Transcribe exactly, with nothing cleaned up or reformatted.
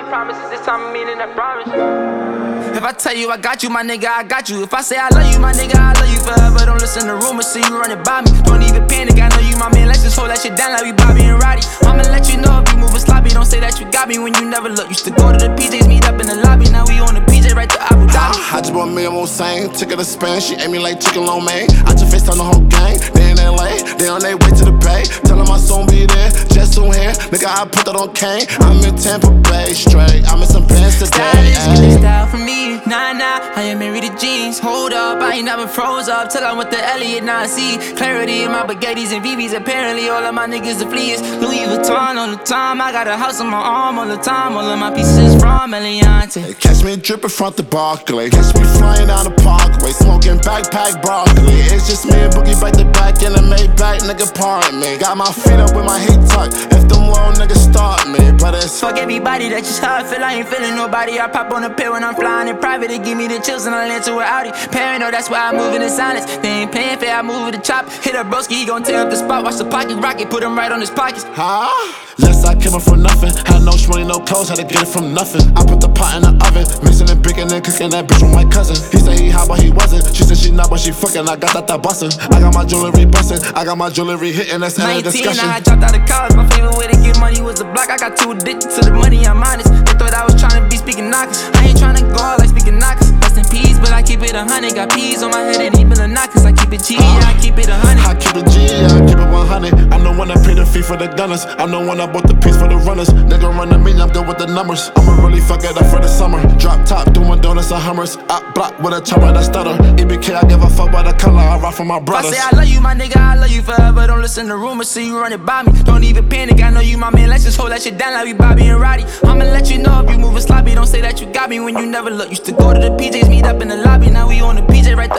promises, this time I mean it, I promise. If I tell you I got you, my nigga, I got you. If I say I love you, my nigga, I love you forever. Don't listen to rumors, see you running by me. Don't even panic, I know you my man. Let's just hold that shit down like we Bobby and Roddy. I'ma let you know if you moving sloppy. Don't say that you got me when you never look. Used to go to the P Js, meet up in the lobby. Now we on the P J right to Abu Dhabi. I just bought me a Mustang, took her to Spain. She ate me like chicken lo mein. I just faced on the whole gang. They in L A, they on their way to the Bay. Tell them my son be there, just soon here. Nigga, I put that on Kane. I'm in Tampa Bay straight. I'm in some pants today. Stylist, get this style from me. Nah, nah, I ain't married to jeans. Hold up, I ain't never froze up till I went to Elliot. Now I see clarity in my baguettes and V Vs. Apparently, all of my niggas are fleas. Louis Vuitton all the time. I got a house on my arm all the time. All of my pieces from Eliante. Hey, catch me dripping front the Barclay. Catch me flying down the parkway, smoking backpack broccoli. It's just me and Boogie back to back in the Maybach, nigga, pardon me. Got my feet up with my heat tucked. If them little niggas start me, but it's fuck everybody, that's just how I feel. I ain't feeling nobody. I pop on a pill when I'm flying in private. They give me the chills and I land to an Audi. Paranoid, that's why I move in silence. They ain't playing fair, I move with the chop. Hit a broski, he gon' tear up the spot. Watch the pocket rocket, put him right on his pockets. Huh? Yes, I came up from nothing. Had no money, no clothes, had to get it from nothing. I put the pot in the oven, mixing and baking and cooking that bitch with my cousin. He said he hot, but he wasn't. She said she not, but she fucking. I got that that bustin'. I got my jewelry bustin'. I got my jewelry hitting. That's end of discussion. I dropped out of college. My favorite way to get money was the block. I got too addicted to the money. I'm honest. They thought I was trying to be speaking knockers. I ain't trying to go out like speaking knockers. Rest in peace, but I keep it a hundred. Got peas on my head and even the knockers. I keep it G, yeah, I keep it a hundred. I keep it G, yeah, I keep it one hundred. I'm the one that paid the fee for the gunners. I'm the one that bought the piece for the runners. Nigga run to me, I'm good with the numbers. I'ma really fuck it up for the summer. Drop top, doing donuts and Hummers. Up block with a chopper that stutter. E B K, I give a fuck by the color. I rock for my brothers. If I say I love you, my nigga, I love you forever. Don't listen to rumors, see you running by me. Don't even panic, I know you my man. Let's just hold that shit down like we Bobby and Roddy. I'ma let you know if you moving sloppy. Don't say that you got me when you never look. Used to go to the P Js, meet up in the lobby. Now we on the P J right there.